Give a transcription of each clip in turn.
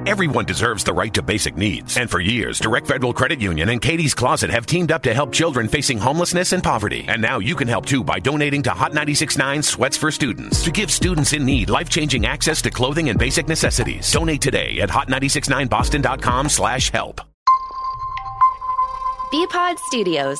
Everyone deserves the right to basic needs. And for years, Direct Federal Credit Union and Katie's Closet have teamed up to help children facing homelessness and poverty. And now you can help too by donating to Hot 96.9 Sweats for Students to give students in need life-changing access to clothing and basic necessities. Donate today at hot969boston.com/help. BPod Studios.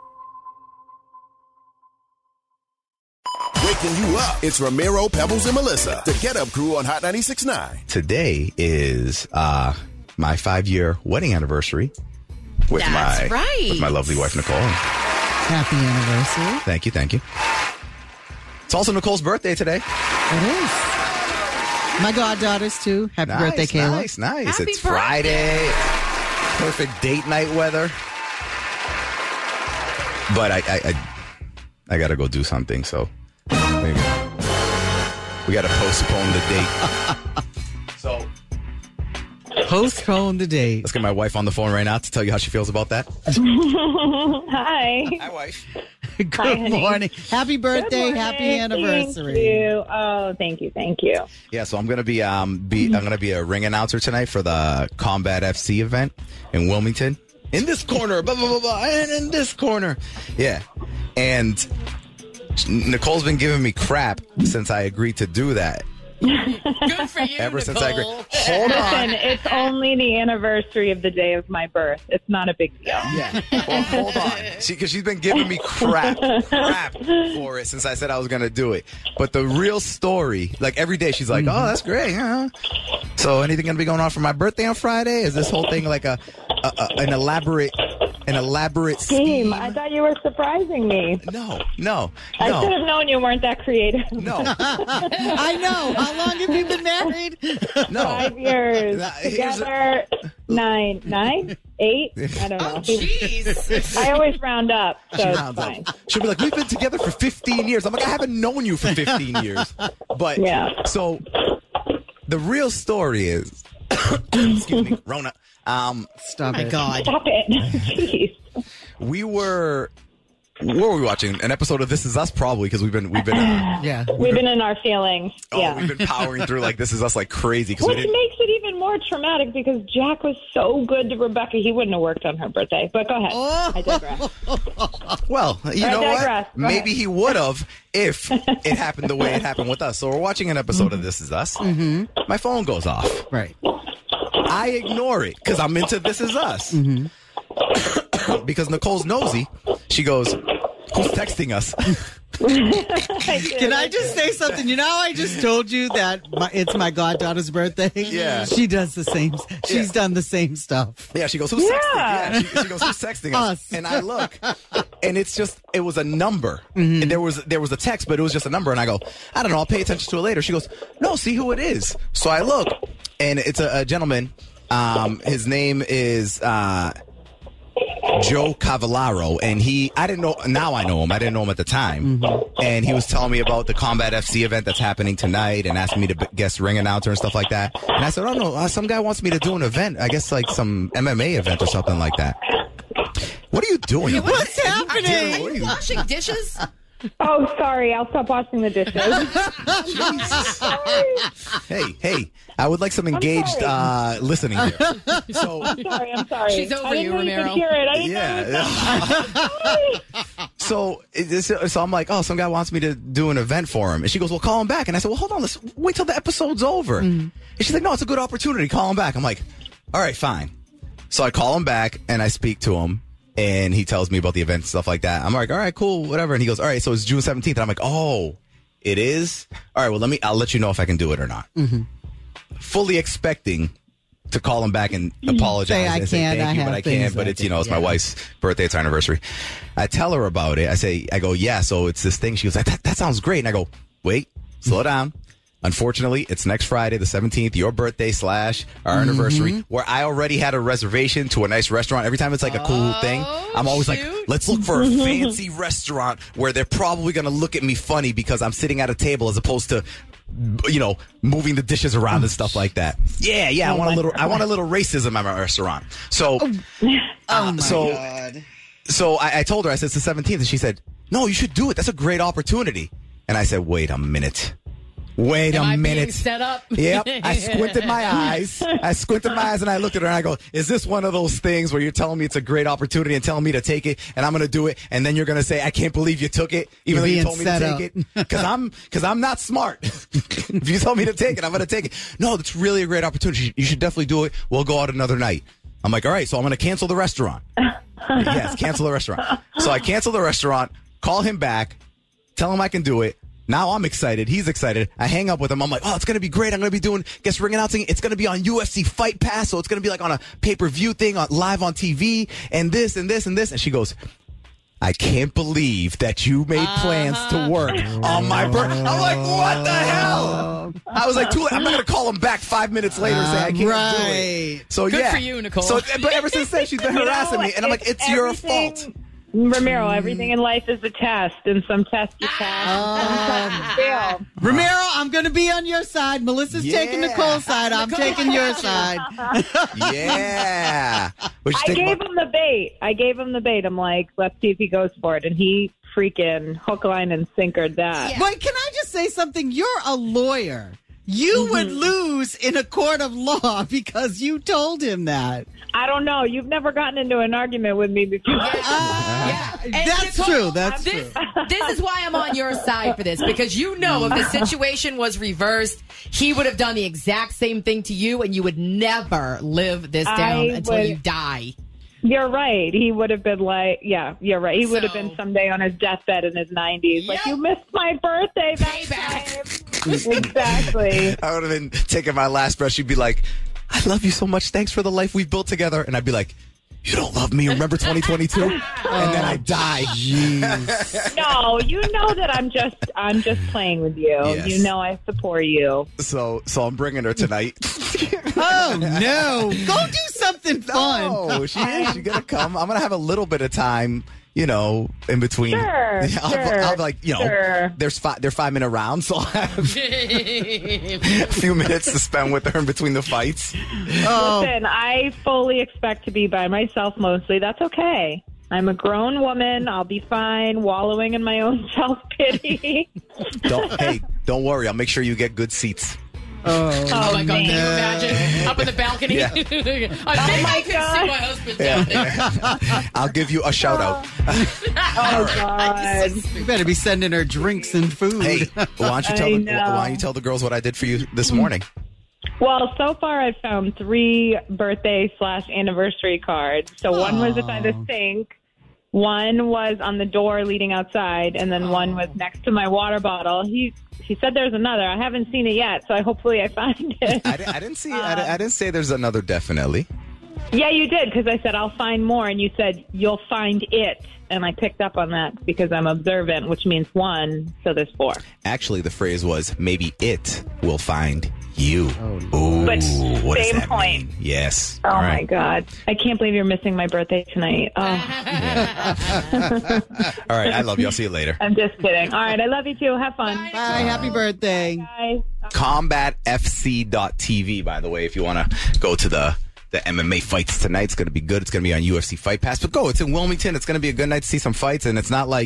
Waking you up. It's Ramiro, Pebbles, and Melissa, the Get Up Crew on Hot 96.9. Today is my 5-year wedding anniversary with my lovely wife, Nicole. Happy anniversary. Thank you. It's also Nicole's birthday today. It is. My goddaughters, too. Happy birthday, Kayla. Nice. Happy It's birthday. Friday. Perfect date night weather. But I got to go do something, so maybe we got to postpone the date. So Postpone the date. let's get my wife on the phone right now to tell you how she feels about that. Hi. Hi, wife. Good honey. morning. Happy birthday. Good morning. Happy anniversary. Thank you. Oh, thank you. Yeah, so I'm gonna be I'm gonna be a ring announcer tonight for the Combat FC event in Wilmington. In this corner, blah blah blah blah, and in this corner, yeah. And Nicole's been giving me crap since I agreed to do that. Good for you, Ever since Nicole. I agreed. Hold on. Listen, it's only the anniversary of the day of my birth. It's not a big deal. Yeah. Well, hold on. Because she's been giving me crap for it since I said I was going to do it. But the real story, like every day she's like, oh, that's great. So anything going to be going on for my birthday on Friday? Is this whole thing like an elaborate scheme? I thought you were surprising me. No. I should have known you weren't that creative. No. I know. How long have you been married? No. 5 years Here's together. 9, 8. I don't know. Jeez. I always round up, so She it's rounds up. fine. She'll be like, we've been together for 15 years. I'm like, I haven't known you for 15 years. But, Yeah. so, the real story is, excuse me, Rona, Stop My it. God. Stop it. Jeez. what were we watching? An episode of This Is Us, probably, because we've been Yeah. We've been in our feelings. Yeah. we've been powering through like This Is Us like crazy. Because Which we didn't. makes it even more traumatic because Jack was so good to Rebecca, he wouldn't have worked on her birthday. But go ahead. I digress. Well, you I know digress. what? Go Maybe ahead. he would have if it happened the way it happened with us. So we're watching an episode of This Is Us. Mm-hmm. My phone goes off. Right. I ignore it because I'm into This Is Us. Because Nicole's nosy. She goes, who's texting us? Can I just say something? You know how I just told you that it's my goddaughter's birthday? Yeah. She does the same. She's done the same stuff. Yeah, she goes, who's texting? Yeah, she goes, who's texting us? Us. And I look, and it was a number. And there was a text, but it was just a number. And I go, I don't know, I'll pay attention to it later. She goes, no, see who it is. So I look, and it's a gentleman. His name is Joe Cavallaro, and I didn't know, now I know him. I didn't know him at the time. And he was telling me about the Combat FC event that's happening tonight and asking me to guest ring announcer and stuff like that. And I said, oh no, some guy wants me to do an event, I guess like some MMA event or something like that. What are you doing? What's happening? Are you washing dishes? Oh, sorry. I'll stop washing the dishes. Hey, I would like some engaged listening here. So, I'm sorry. She's over I didn't you, know Ramiro. You could hear it. I didn't know. so I'm like, oh, some guy wants me to do an event for him. And she goes, well, call him back. And I said, well, hold on, let's wait till the episode's over. And she's like, no, it's a good opportunity. Call him back. I'm like, all right, fine. So I call him back and I speak to him. And he tells me about the event and stuff like that. I'm like, all right, cool, whatever. And he goes, all right, so it's June 17th. And I'm like, oh, it is? All right, well, I'll let you know if I can do it or not. Fully expecting to call him back and apologize Say, I and say can't, thank I you, but have I things can't. But I it's, can- it's my yeah. wife's birthday, it's our anniversary. I tell her about it. I go, yeah, so it's this thing. She goes, that sounds great. And I go, wait, slow down. Unfortunately, it's next Friday, the 17th, your birthday / our anniversary, where I already had a reservation to a nice restaurant. Every time it's like a cool thing, I'm always like, let's look for a fancy restaurant where they're probably going to look at me funny because I'm sitting at a table as opposed to, moving the dishes around and stuff like that. Yeah, I want a little racism at my restaurant. So, so I told her, I said, it's the 17th, and she said, no, you should do it. That's a great opportunity. And I said, wait a minute. Wait Am a I minute. being set up? Yep. I squinted my eyes and I looked at her and I go, is this one of those things where you're telling me it's a great opportunity and telling me to take it and I'm going to do it and then you're going to say, I can't believe you took it even though you told me to take it? Because I'm not smart. If you told me to take it, I'm going to take it. No, that's really a great opportunity. You should definitely do it. We'll go out another night. I'm like, all right, so I'm going to cancel the restaurant. Yes, cancel the restaurant. So I cancel the restaurant, call him back, tell him I can do it. Now I'm excited. He's excited. I hang up with him. I'm like, oh, it's going to be great. I'm going to be doing guest ring announcing. It's going to be on UFC Fight Pass. So it's going to be like on a pay-per-view thing, live on TV, and this and this and this. And she goes, I can't believe that you made plans to work on my birthday. I'm like, what the hell? I was like, too late. I'm not going to call him back 5 minutes later and say I can't do it. So Good yeah. for you, Nicole. So, but ever since then, she's been harassing me. And I'm like, it's your fault. Ramiro, everything in life is a test, and some tests you pass, some tests you fail. Ramiro, I'm going to be on your side. Melissa's taking Nicole's side. I'm taking your side. Yeah. I gave him the bait. I'm like, let's see if he goes for it. And he freaking hook, line, and sinkered that. Yeah. Wait, can I just say something? You're a lawyer. You would lose in a court of law because you told him that. I don't know. You've never gotten into an argument with me before. Yeah. And That's Nicole, true. That's true. This is why I'm on your side for this, because you know if the situation was reversed, he would have done the exact same thing to you, and you would never live this down until you die. You're right. He would have been like, yeah, you're right. He would have been someday on his deathbed in his 90s. Like, you missed my birthday that time. Exactly. I would have been taking my last breath. She'd be like, I love you so much. Thanks for the life we've built together. And I'd be like, you don't love me. Remember 2022? And then I die. No, you know that I'm just playing with you. Yes. You know I support you. So I'm bringing her tonight. Oh, no. Go do something fun. No, she is. She's going to come. I'm going to have a little bit of time, in between. Sure, I'll be like, they're 5-minute rounds, so I'll have a few minutes to spend with her in between the fights. Listen, I fully expect to be by myself mostly. That's okay. I'm a grown woman. I'll be fine wallowing in my own self-pity. Don't worry. I'll make sure you get good seats. Oh my God, can you imagine? Up in the balcony? Yeah. I think I can see my husband down there. I'll give you a shout out. Oh, God. You better be sending her drinks and food. Hey, why don't you tell the girls what I did for you this morning? Well, so far I've found 3 birthday/anniversary cards. So one was by the sink, one was on the door leading outside, and then one was next to my water bottle. He said there's another. I haven't seen it yet, so hopefully I find it. I didn't see. I didn't say there's another. Definitely. Yeah, you did, because I said I'll find more, and you said you'll find it, and I picked up on that because I'm observant, which means 1, so there's 4. Actually, the phrase was maybe it will find you. But what does same that point. mean? Yes. Oh, All my right. God. I can't believe you're missing my birthday tonight. Oh. All right. I love you. I'll see you later. I'm just kidding. All right. I love you, too. Have fun. Bye. Happy birthday. Bye. CombatFC.tv, by the way, if you want to go to the MMA fights tonight. It's going to be good. It's going to be on UFC Fight Pass. But go. It's in Wilmington. It's going to be a good night to see some fights. And it's not like,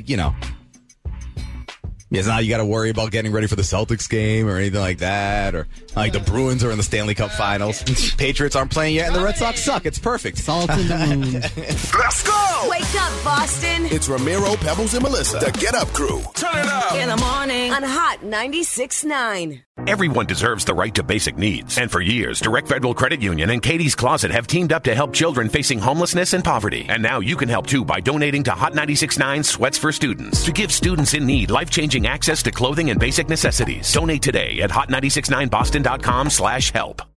it's not you got to worry about getting ready for the Celtics game or anything like that. Or like the Bruins are in the Stanley Cup Finals. Patriots aren't playing yet, and the Red Sox suck. It's perfect. Salt in the moon. Let's go! Wake up, Boston. It's Ramiro, Pebbles, and Melissa. The Get Up Crew. Turn it up. In the morning on Hot 96.9. Everyone deserves the right to basic needs. And for years, Direct Federal Credit Union and Katie's Closet have teamed up to help children facing homelessness and poverty. And now you can help too by donating to Hot 96.9 Sweats for Students to give students in need life-changing access to clothing and basic necessities. Donate today at hot969boston.com/help.